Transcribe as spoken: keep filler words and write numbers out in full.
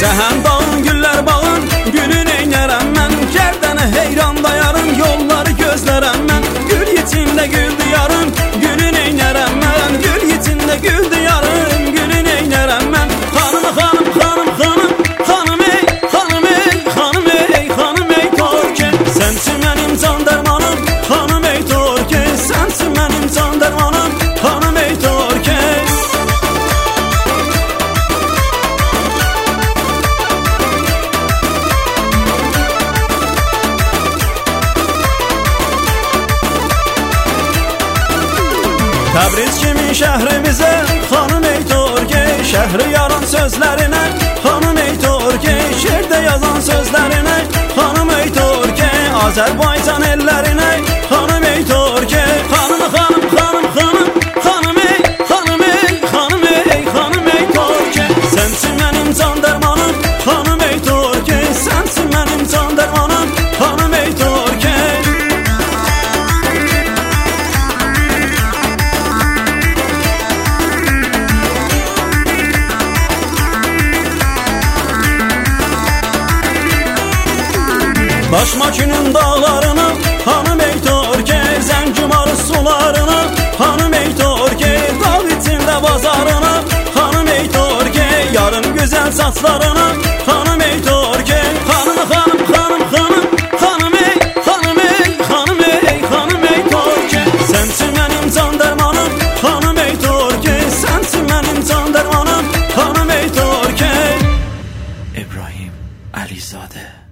Səhən dağın, güllər bağın, gülün eynərəm mən. Gərdənə heyran dayarım, yolları gözlərəm mən. Gül içində gül diyarım, gülün eynərəm mən. Gül içində gül diyarım, gülün eynərəm mən. Xanım, xanım, xanım, xanım, xanım ey, xanım ey, xanım ey, xanım ey Torki. Sənsin mənim can dərmanım, xanım ey Torki. Sənsin mənim can dərmanım, xanım ey Torki. Təbriz kimi şəhrimizə, xanım ey Torki. Şəhri yaran sözlərinə, xanım ey Torki. Şeirdə yazan sözlərinə, xanım ey Torki. Azərbaycan ellərinə, xanım ey Torki. Xanım, xanım, xanım, xanım, xanım ey, xanım ey, xanım ey, xanım ey Torki. Sənsin mənim can dərmanım, xanım ey Torki. Sənsin mənim can dərmanım, xanım ey Torki. Başmakinin dağlarına, xanım ey Torki. Zəngimarı sularına, xanım ey Torki. Dağ içində bazarına, xanım ey Torki. Yarım gözəl saçlarına, xanım ey Torki. Xanım, xanım, xanım, xanım, xanım ey, xanım ey, xanım ey, xanım ey Torki. Sənsin mənim can dərmanım, xanım ey Torki. Sənsin mənim can dərmanım, xanım ey Torki. İbrahim Əlizadə.